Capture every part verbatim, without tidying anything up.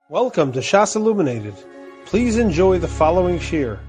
Welcome to Shas Illuminated. Please enjoy the following shir.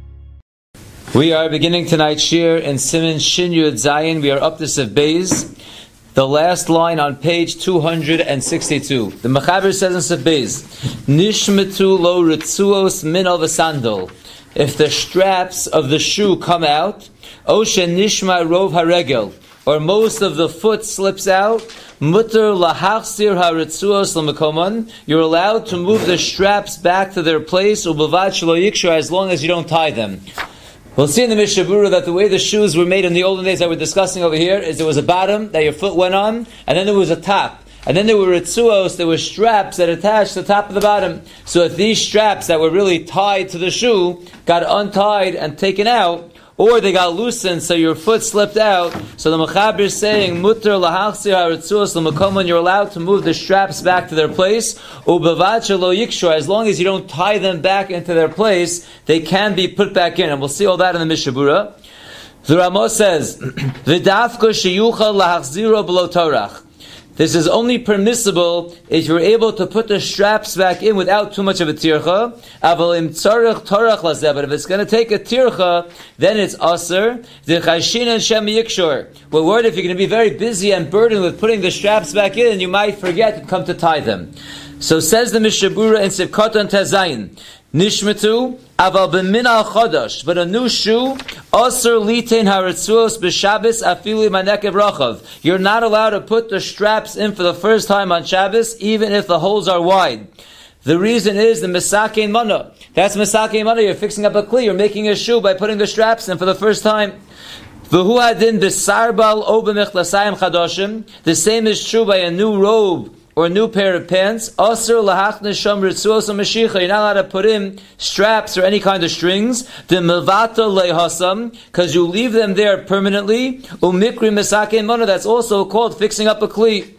We are beginning tonight's shir in Siman Shin Yud Zayin. We are up to Sev Beis, the last line on page two hundred sixty-two. The Mechaber says in Sev Beis, Nishmetu lo ritzuos min al v'sandal. If the straps of the shoe come out, Oshe nishma rov haregel, or most of the foot slips out, mutter lahachsir haritzuos l'mekoman. You're allowed to move the straps back to their place, ubavad shelo yikshur, as long as you don't tie them. We'll see in the Mishnah Berurah that the way the shoes were made in the olden days that we're discussing over here is there was a bottom that your foot went on, and then there was a top. And then there were ritzuos, there were straps that attached to the top of the bottom. So if these straps that were really tied to the shoe got untied and taken out, or they got loosened, so your foot slipped out. So the Mechaber is saying, Mutter lahachsir haritzuos l'makom, you're allowed to move the straps back to their place. Ubavad shelo yikshur, as long as you don't tie them back into their place, they can be put back in. And we'll see all that in the Mishnah Berurah. The Ramah says, V'dafka sheyuchal lahachziro b'lo torach. This is only permissible if you're able to put the straps back in without too much of a tircha. Aval im tzarich torach lazeh. But if it's going to take a tircha, then it's aser. D'chashin and shem yikshur. We're worried if you're going to be very busy and burdened with putting the straps back in, you might forget to come to tie them. So says the Mishnah Berurah in Sivkatan Tezayin, Nishmetu aval b'minal chodosh, but a new shoe, aser litein haritzuos b'Shabbos afilu manekev rachav. You're not allowed to put the straps in for the first time on Shabbos, even if the holes are wide. The reason is the mesakein mana. That's mesakein mana. You're fixing up a kli. You're making a shoe by putting the straps in for the first time. V'hu hadin b'sarbal o b'mechlasayim chadoshim. The same is true by a new robe or a new pair of pants. Asr lahachne sham ritzuos u'mashicha. You're not allowed to put in straps or any kind of strings. The mevata lehasam, because you leave them there permanently. Umikri mesakein mana. That's also called fixing up a kli.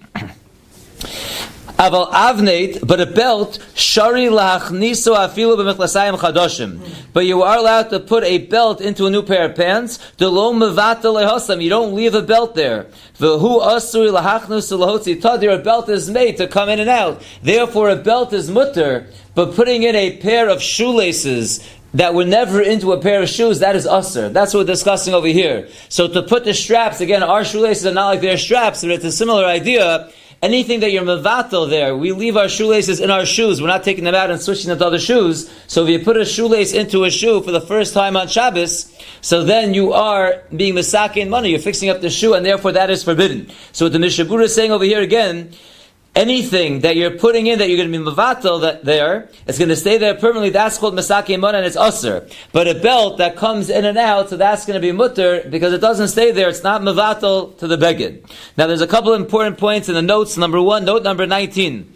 Aval avneit, but a belt, shari lahachniso afilu b'mechlasayim chadoshim. But you are allowed to put a belt into a new pair of pants. Delo mevata lehasam. You don't leave a belt there. V'hu asuri lahachnus lahotzi tadir. A belt is made to come in and out. Therefore, a belt is mutter. But putting in a pair of shoelaces that were never into a pair of shoes, that is usher. That's what we're discussing over here. So to put the straps, again, our shoelaces are not like their straps, but it's a similar idea. Anything that you're mevatel there, we leave our shoelaces in our shoes. We're not taking them out and switching them to other shoes. So if you put a shoelace into a shoe for the first time on Shabbos, so then you are being mesakein money. You're fixing up the shoe, and therefore that is forbidden. So what the Mishnah Berurah is saying over here again, anything that you're putting in that you're going to be mevatel that there, it's going to stay there permanently. That's called mesakein money, and it's usher. But a belt that comes in and out, so that's going to be mutter because it doesn't stay there. It's not mevatel to the beged. Now, there's a couple of important points in the notes. Number one, note number nineteen.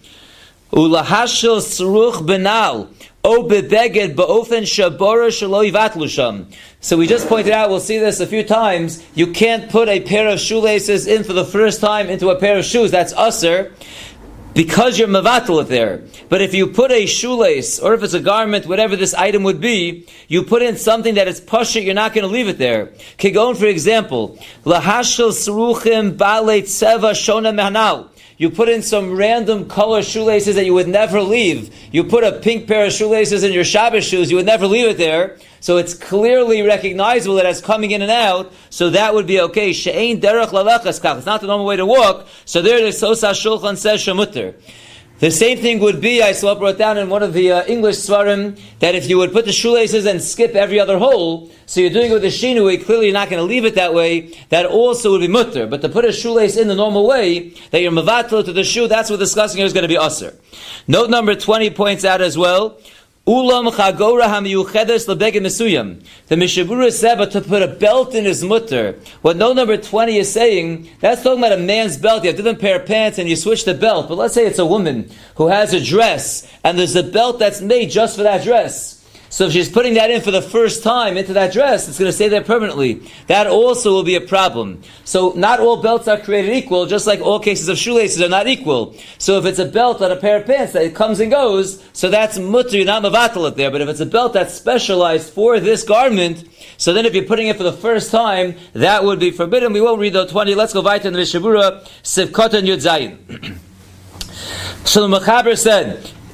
Ulahashil sruch benal o bebeged ba'ofen shabora shelo yivatlu sham. So we just pointed out, we'll see this a few times, you can't put a pair of shoelaces in for the first time into a pair of shoes. That's usher, because you're mevatel it there. But if you put a shoelace, or if it's a garment, whatever this item would be, you put in something that is pashut, you're not going to leave it there. Kigon, for example, lahashil sruchim ba'alei tseva shona mehanal. You put in some random color shoelaces that you would never leave. You put a pink pair of shoelaces in your Shabbos shoes, you would never leave it there. So it's clearly recognizable that it's coming in and out, so that would be okay. She'ein derech lalechas kach. It's not the normal way to walk, so there the Sosa Shulchan says shemutter. The same thing would be, I saw it brought down in one of the uh, English svarim, that if you would put the shoelaces and skip every other hole, so you're doing it with the shinui, clearly you're not going to leave it that way, that also would be mutter. But to put a shoelace in the normal way, that you're mevatel to the shoe, that's what discussing here is going to be usher. Note number twenty points out as well, Ulam chagora hamiyuchedes lebeged mesuyam. The Mishnah Berurah said, but to put a belt in is mutter. What note number twenty is saying, that's talking about a man's belt. You have a different pair of pants and you switch the belt. But let's say it's a woman who has a dress and there's a belt that's made just for that dress. So if she's putting that in for the first time into that dress, it's going to stay there permanently. That also will be a problem. So not all belts are created equal, just like all cases of shoelaces are not equal. So if it's a belt on a pair of pants that it comes and goes, so that's mutter, you're not mevatel it there. But if it's a belt that's specialized for this garment, so then if you're putting it for the first time, that would be forbidden. We won't read the twenty. Let's go weiter in the Mishnah Berurah, Sivkatan Yud Zayin. So the Mechaber said,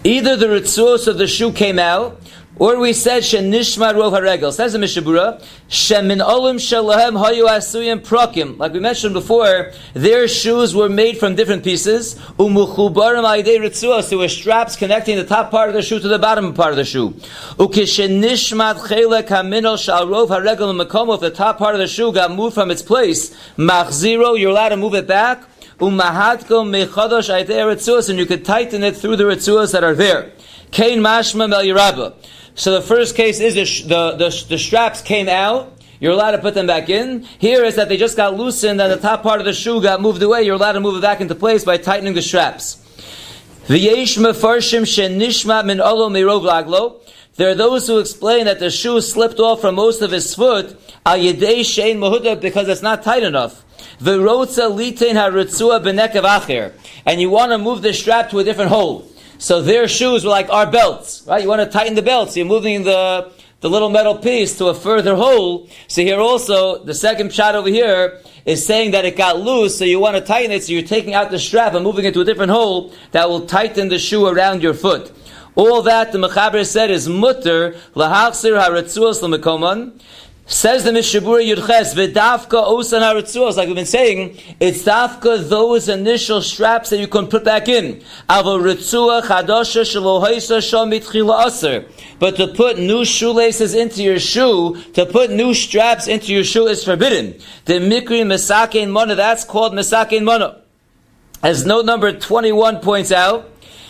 Either the ritzuos of the shoe came out, or we said shenishma rov haregel. Says the Mishabura, shemin olim shalahem hayu asuyim prokim. Like we mentioned before, their shoes were made from different pieces. Umuchubarim aidei ritzuos. There were straps connecting the top part of the shoe to the bottom part of the shoe. Ukishenishmat chelek haminol shal rov haregel makomo. If the top part of the shoe got moved from its place, machziro, you're allowed to move it back. Umahatko mechadosh aidei ritzuos, and you could tighten it through the ritzuos that are there. Kain mashma mel yirabah. So the first case is the, sh- the, the, the straps came out. You're allowed to put them back in. Here is that they just got loosened and the top part of the shoe got moved away. You're allowed to move it back into place by tightening the straps. V'yesh mefarshim shenishma min olo mirov laglo. There are those who explain that the shoe slipped off from most of his foot al yedei shein mahuda because it's not tight enough. V'rotza litein haritzua b'nekev acher. And you want to move the strap to a different hole. So their shoes were like our belts, right? You want to tighten the belts. So you're moving the, the little metal piece to a further hole. So here also, the second shot over here is saying that it got loose, so you want to tighten it, so you're taking out the strap and moving it to a different hole that will tighten the shoe around your foot. All that the Mechaber said is mutter, lahachsir haretzuos l'mekoman. Says the Mishabura Yudches, v'dafka osan haritzuos, like we've been saying, it's dafka those initial straps that you can put back in. Avo ritzua chadasha shalohaisa shamit chila aser. But to put new shoelaces into your shoe, to put new straps into your shoe is forbidden. The mikri mesakein mana, that's called mesakein mana. As note number twenty-one points out,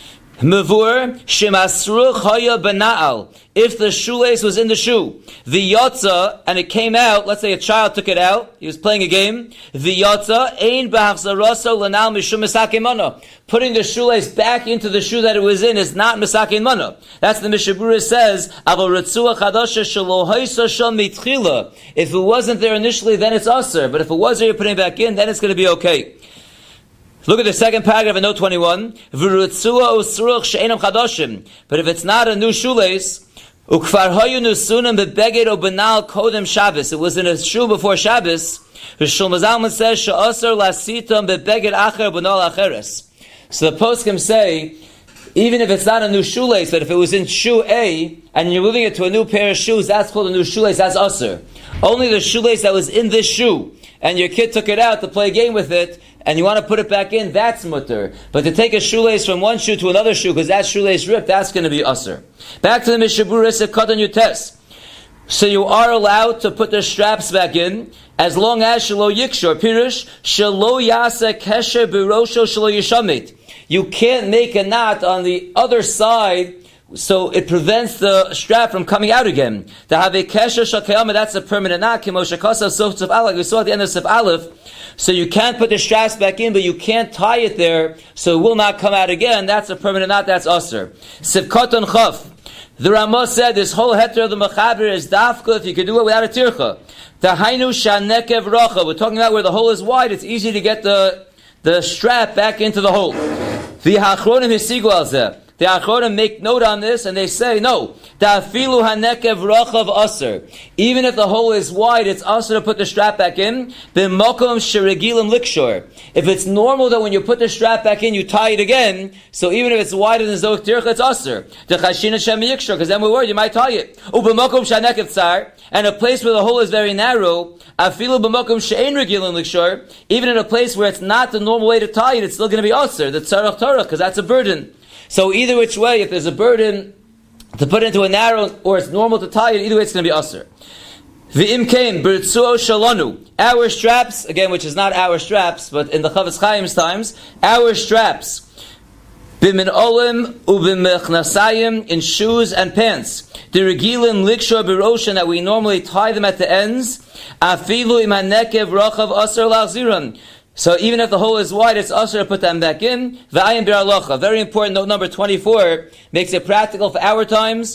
Mavur shemasruch haya bena'al. If the shoelace was in the shoe, the yotza, and it came out, let's say a child took it out, he was playing a game, the yotza, ein b'hachzaraso l'nal mishum mesakein mana. Putting the shoelace back into the shoe that it was in is not mesakein mana. That's the Mishabura says, aval ritzua chadasha shelo haisa sham mitchila. If it wasn't there initially, then it's aser. But if it was there, you're putting it back in, then it's going to be okay. Look at the second paragraph in note twenty-one. But if it's not a new shoelace, it was in a shoe before Shabbos. Shlomo Zalman says, so the poskim say, even if it's not a new shoelace, but if it was in shoe A, and you're moving it to a new pair of shoes, that's called a new shoelace, that's usher. Only the shoelace that was in this shoe, and your kid took it out to play a game with it, and you want to put it back in, that's mutter. But to take a shoelace from one shoe to another shoe, because that shoelace ripped, that's going to be usher. Back to the Mishabura Sekatan Yutes. So you are allowed to put the straps back in, as long as shelo yikshor, pirush, shelo yasa kesher birosho shelo yishamit. You can't make a knot on the other side, so it prevents the strap from coming out again. To have a kesher shakayama, that's a permanent knot. Kimoshakasa sof tzaf aleph. We saw at the end of Sif Aleph. So you can't put the straps back in, but you can't tie it there, so it will not come out again. That's a permanent knot. That's usher. Sif Koton Chaf. The Ramah said this whole heter of the Mechaber is dafka if you could do it without a tircha. The Hainu shanekev racha. We're talking about where the hole is wide. It's easy to get the the strap back into the hole. The Hachronim hisigu al zeh. The Achronim make note on this, and they say, no, ta'afilu hanekev rachav aser. Even if the hole is wide, it's aser to put the strap back in. B'mokom sheregilim likshor. If it's normal that when you put the strap back in, you tie it again, so even if it's wider than zoch tircha, it's aser. D'chashin Hashem yikshor, because then we're worried you might tie it. U'b'mokom shanekev tsar, and a place where the hole is very narrow, afilu b'mokom she'ein regilim likshor, even in a place where it's not the normal way to tie it, it's still going to be aser, the tzarach torah, because that's a burden. So either which way, if there's a burden to put into a narrow, or it's normal to tie it, either way it's going to be usher. V'im kein b'ritzuo shalonu. Our straps, again, which is not our straps, but in the Chavetz Chaim's times, our straps, b'min olim u'b'mechnasayim, in shoes and pants. The regilim likshor b'roshan, that we normally tie them at the ends. Afilu im hanekev rachav asar lachziran. So even if the hole is wide, it's usher to put them back in. V'ayim bir alocha. Very important, note number twenty-four, makes it practical for our times.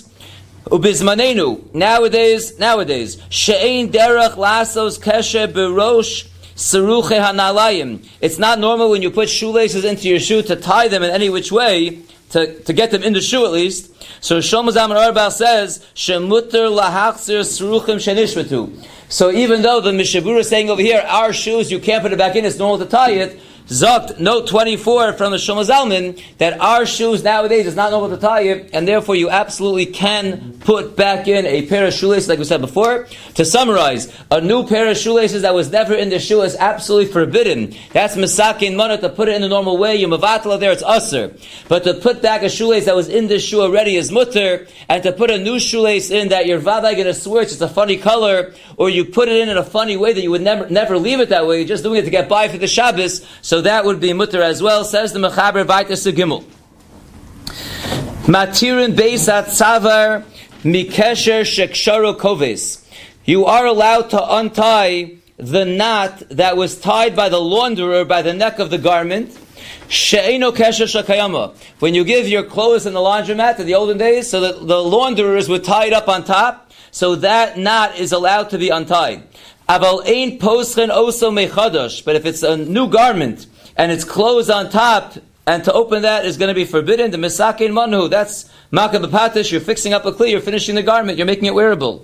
Ubizmanenu. Nowadays, nowadays, she'ein derech lasos keshe berosh seruche hanalayim. It's not normal when you put shoelaces into your shoe to tie them in any which way, to, to get them in the shoe at least. So Shlomo Zalman Auerbach says, shemuter lahachzir seruchim shenishmetu. So even though the Mishabura is saying over here, our shoes, you can't put it back in, it's normal to tie it, Zokt, note twenty-four from the Shlomo Zalman, that our shoes nowadays is not normal to tie it, and therefore you absolutely can put back in a pair of shoelaces, like we said before. To summarize, a new pair of shoelaces that was never in the shoe is absolutely forbidden. That's misakin mana, to put it in the normal way. You mavatla there, it's usr. But to put back a shoelace that was in the shoe already is mutter, and to put a new shoelace in that you're vaday going to switch, it's a funny color, or you put it in in a funny way that you would never never leave it that way, you're just doing it to get by for the Shabbos, so that would be mutter as well. Says the Mechaber Vaitas Gimel. Matirin Beisat Tzavar Mikesher Sheksharo Koves. You are allowed to untie the knot that was tied by the launderer by the neck of the garment. She'eino Kesher Shakayama. When you give your clothes in the laundromat in the olden days, so that the launderers would tie it up on top, so that knot is allowed to be untied. Aval ein poschen oso mechadosh. But if it's a new garment and it's closed on top, and to open that is going to be forbidden, the misakin manu, that's makah b'patish, you're fixing up a kli, you're finishing the garment, you're making it wearable.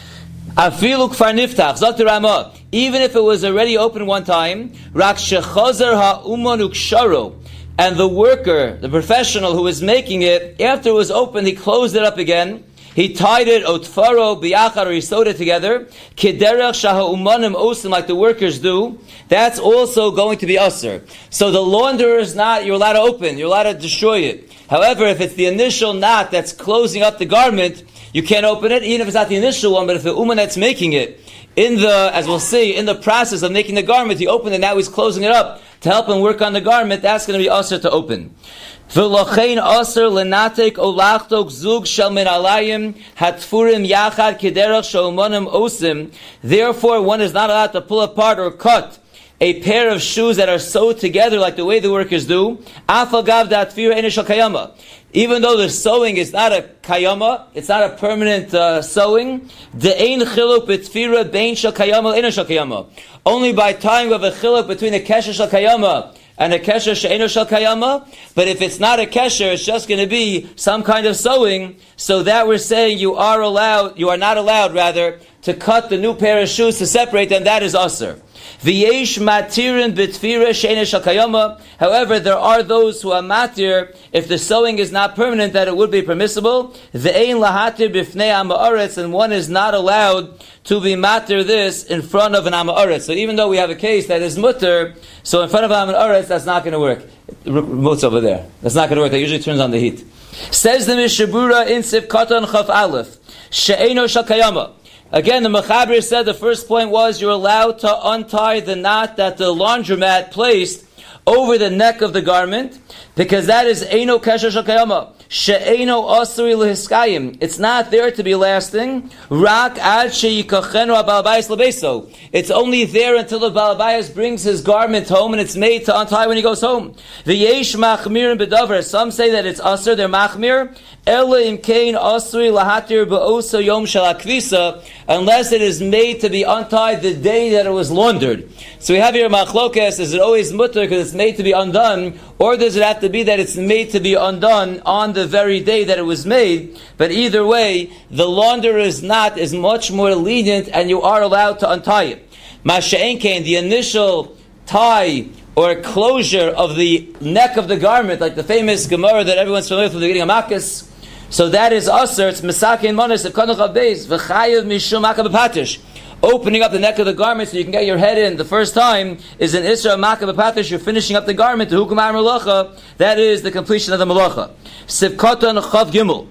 Afilu kfar niftach, Zot Rama, even if it was already open one time, rak shechazer ha'uman uksharo, and the worker, the professional who was making it, after it was open, he closed it up again. He tied it, otfaro, biyachar, or he sewed it together. Kiderach shaha'umanim osim, like the workers do. That's also going to be usher. So the launderer is not, you're allowed to open, you're allowed to destroy it. However, if it's the initial knot that's closing up the garment, you can't open it, even if it's not the initial one, but if the uman that's making it, in the, as we'll see, in the process of making the garment, he opened it, now he's closing it up to help him work on the garment, that's going to be usher to open. V'lochein aser lenatek olachtok zug shel min alayim hatfurim yachad kederach shomonim osim. Therefore, one is not allowed to pull apart or cut a pair of shoes that are sewed together like the way the workers do. Afagav datfira enishal kayama. Even though the sewing is not a kayama, it's not a permanent uh, sewing. De'ein chiluk b'tfira bein shel kayama enishal kayama. Only by tying of a chiluk between a kesher shel kayama and a kesher she'eno shel kayama, but if it's not a kesher, it's just going to be some kind of sewing, so that we're saying you are allowed, you are not allowed, rather, to cut the new pair of shoes to separate them, that is usher. V'yesh matirin b'tfira she'eno shel kayama. However, there are those who are matir, if the sewing is not permanent, that it would be permissible. V'ein lahatir b'fnei ha'ma'aretz, and one is not allowed to be matir this in front of an ha'ma'aretz. So even though we have a case that is mutter, so in front of an ha'ma'aretz, that's not going to work. Remote's over there. That's not going to work. That usually turns on the heat. Says the Mishabura in Sif Katan Chaf Aleph, she'eno shel kayama. Again, the Mechaber said the first point was you're allowed to untie the knot that the laundromat placed over the neck of the garment, because that is Eino Kesher Shel Kayama. She'eino Asri Lehiskayim. It's not there to be lasting. Rak ad she'yikachenu ha'Baal Bayis lebeso. It's only there until the Baal Bayis brings his garment home, and it's made to untie when he goes home. V'yesh machmir b'davar. Some say that it's asr, they're machmir. Ela imkein asri lahatir ba'osa yom shel hakvisa, unless it is made to be untied the day that it was laundered. So we have here machlokes, is it always mutter because it's made to be undone, or does it have to be that it's made to be undone on the very day that it was made? But either way, the launderer is not, is much more lenient, and you are allowed to untie it. Masha'en kain, the initial tie or closure of the neck of the garment, like the famous Gemara that everyone's familiar with from the beginning of Makkas, so that is usher, it's misakin monis of kanuch abeis, v'chayev mishum makah b'patish. Opening up the neck of the garment so you can get your head in the first time is an isra makah b'patish. You're finishing up the garment, the hukum ha'melacha, that is the completion of the melacha. Sivkatan chav gimel.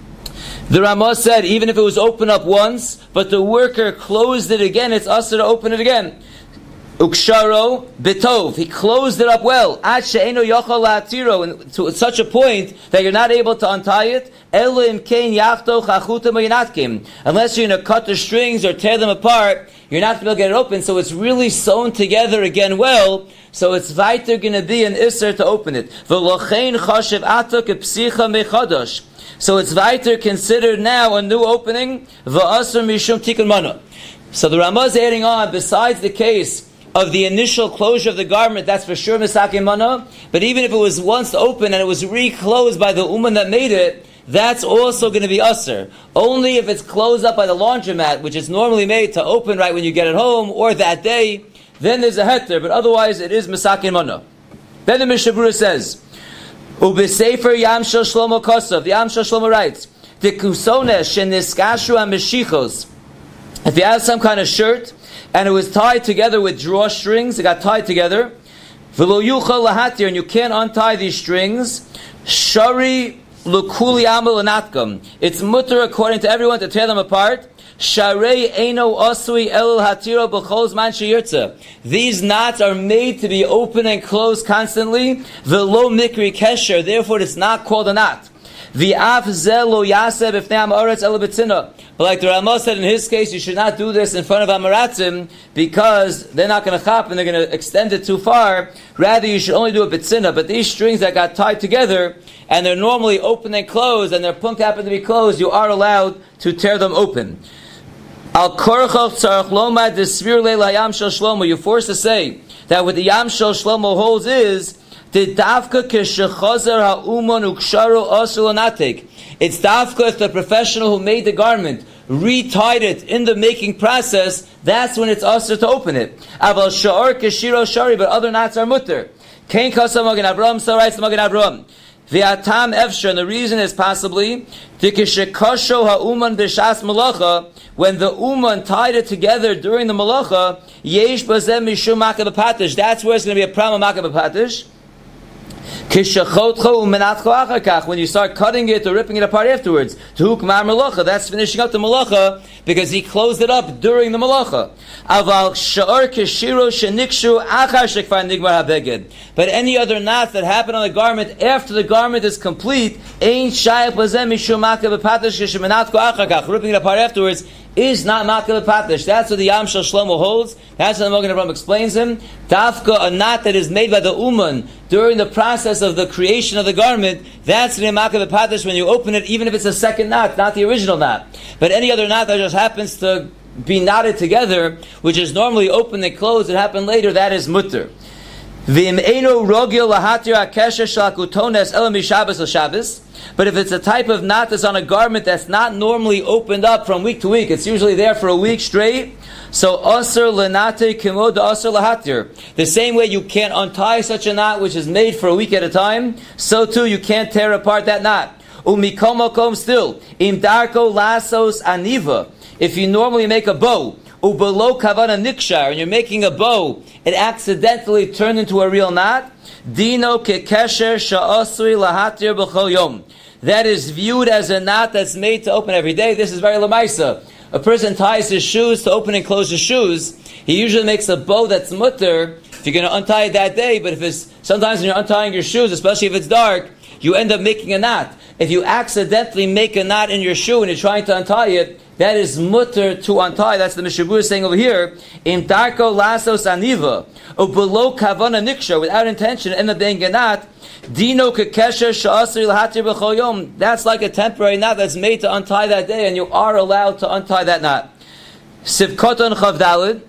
The Ramah said, even if it was open up once, but the worker closed it again, it's usher to open it again. Uksharo bitov. He closed it up well. Ad she'eno yochal la'atiro, to such a point that you're not able to untie it. Elo im kein yachto chachutim v'yinatkim. Unless you're going to cut the strings or tear them apart, you're not going to be able to get it open. So it's really sewn together again well. So it's weiter going to be an isser to open it. V'lochein chashev atok psicha mechadosh. So it's weiter considered now a new opening. V'asr mishum tikun mana. So the Ramah is adding on, besides the case of the initial closure of the garment, that's for sure misakin mana. But even if it was once open and it was reclosed by the uman that made it, that's also going to be usher. Only if it's closed up by the laundromat, which is normally made to open right when you get it home, or that day, then there's a heter. But otherwise, it is misakin mana. Then the Mishnah Berurah says, Ubesefer Yam Shel Shlomo Kosov. The Yam Shel Shlomo writes, the kusones sheniskashu ameshichos. If you have some kind of shirt and it was tied together with drawstrings, it got tied together, v'lo yuchal lahatir, and you can't untie these strings, shari lukuli amal anatkam. It's mutter according to everyone to tear them apart. Sharei eino osui el hatiro b'chol zman sheyirtza. These knots are made to be open and closed constantly. V'lo mikri kesher. Therefore, it's not called a knot. V'af ze lo yaseh b'fnei ha'aretz el b'tzina. But like the Ramah said in his case, you should not do this in front of Amaratzim because they're not going to chop and they're going to extend it too far. Rather, you should only do it b'tzina. But these strings that got tied together and they're normally open and closed and their punk happen to be closed, you are allowed to tear them open. Al korchach tzarach lomad desvir leil hayam shel Shlomo. You're forced to say that what the Yam shel Shlomo holds is the dafka keshechazer ha'uman uksharo asul anatek. It's dafka if the professional who made the garment retied it in the making process. That's when it's usher to open it. Aval sha'or keshiro shari, but other knots are mutter. Kain kasam magen Avram. So writes the Magen Avram. V'atam efsher, and the reason is possibly tikishekasho ha'uman b'shas malacha, when the uman tied it together during the malacha, yesh bazem mishum makeh b'patish. That's where it's going to be a problem makeh b'patish. When you start cutting it or ripping it apart afterwards, that's finishing up the malacha because he closed it up during the malacha. But any other knots that happen on the garment after the garment is complete, ripping it apart afterwards is not makeh b'patish. That's what the Yam Shel Shlomo holds. That's what the Magen Avraham explains him. Dafka, a knot that is made by the uman during the process of the creation of the garment, that's the makeh b'patish when you open it, even if it's a second knot, not the original knot. But any other knot that just happens to be knotted together, which is normally open and closed, it happened later, that is mutter. But if it's a type of knot that's on a garment that's not normally opened up from week to week, it's usually there for a week straight, so asr lenate kimod asr lahatir. The same way you can't untie such a knot which is made for a week at a time, so too you can't tear apart that knot. Umikom makom still, im darko lasos aniva. If you normally make a bow, ubelo kavana nikshar, and you're making a bow, it accidentally turned into a real knot. Dino kekesher sha'asri lahatir b'chol yom. That is viewed as a knot that's made to open every day. This is very lamaisa. A person ties his shoes to open and close his shoes. He usually makes a bow that's mutter if you're going to untie it that day. But if it's sometimes when you're untying your shoes, especially if it's dark, you end up making a knot. If you accidentally make a knot in your shoe and you're trying to untie it, that is mutter to untie. That's the Mishnah Berurah saying over here. In darko lasos aniva, or below kavana niksha, without intention, end up being a knot. Dino kekesher sha'asri lahatir b'chol yom. That's like a temporary knot that's made to untie that day, and you are allowed to untie that knot. Sivkoton chavdalid.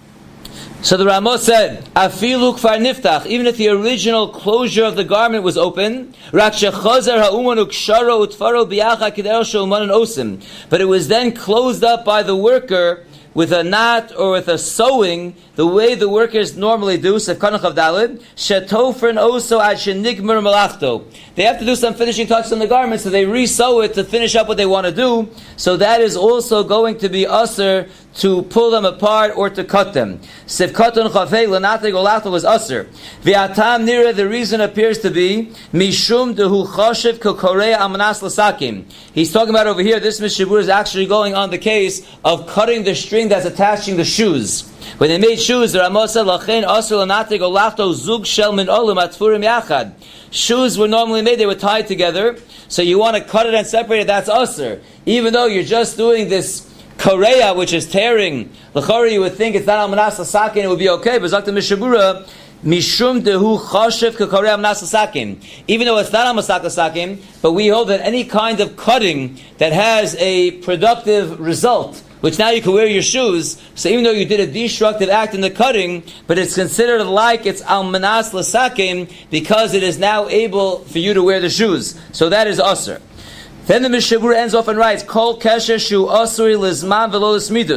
So the Ramah said, "Afilu kfar niftach." Even if the original closure of the garment was open, rak shechazer ha'uman uksharo utfaro biyacha kidero shulman osim. But it was then closed up by the worker with a knot or with a sewing, the way the workers normally do. Sefkanach of Dalid, shetofren oso ad shenigmer malachto. They have to do some finishing touches on the garment, so they re-sew it to finish up what they want to do. So that is also going to be usher to pull them apart or to cut them. Sefkaton chafei lenate golachto was usher. V'atam nira, the reason appears to be mishum dehu choshev kokorei amanas lasakim. He's talking about over here. This Mishnah Berurah is actually going on the case of cutting the string that's attaching the shoes. When they made shoes, the Ramah said, "Lachein asur lenate golachto zug shel min olim atfurim yachad." Shoes were normally made; they were tied together. So you want to cut it and separate it. That's asur, even though you're just doing this korea, which is tearing. L'chori, you would think it's not amanas lasakin, it would be okay. But Zakta Mishnah Berurah, mishum dehu chashev korea amanas lasakin. Even though it's not amanas lasakin, but we hold that any kind of cutting that has a productive result, which now you can wear your shoes, so even though you did a destructive act in the cutting, but it's considered like it's almanas lasakim because it is now able for you to wear the shoes. So that is usher. Then the Mishnah Berurah ends off and writes, Kol kesher shu asuri lizman v'lo l'smidus.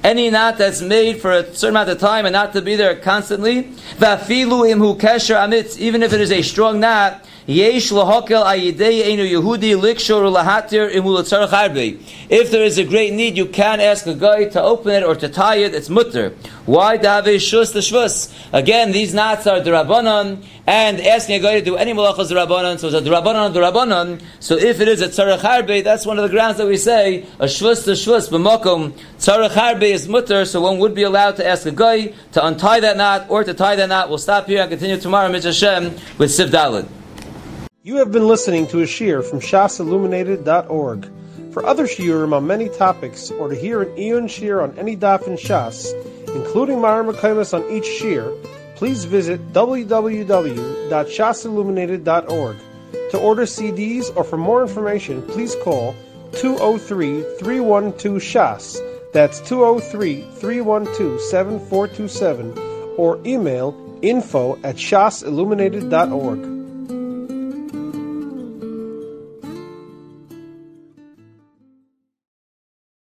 Any knot that's made for a certain amount of time and not to be there constantly, v'afilu imhu kesher amitz, even if it is a strong knot, yesh lahakel ayidei einu Yehudi likshor lahatir imhu l'tzarech harbe. If there is a great need, you can ask a guy to open it or to tie it. It's mutter. Why dave shus the shvus? Again, these knots are derabanan, and asking a guy to do any malachas derabanan, so it's a derabanan derabanan. So if it is a tzarech harbe, that's one of the grounds that we say a shvus to shvus b'makom tzarech harbe is mutter. So one would be allowed to ask a guy to untie that knot or to tie that knot. We'll stop here and continue tomorrow, Mitzvah Hashem, with Siv Daled. You have been listening to a shiur from shas illuminated dot org. For other shiurim on many topics, or to hear an Iyun shiur on any daf in Shas, including Mara Mekaymas on each shiur, please visit w w w dot shas illuminated dot org. To order C Ds or for more information, please call two oh three, three one two, shas. That's two oh three, three one two, seven four two seven, or email info at shas illuminated dot org.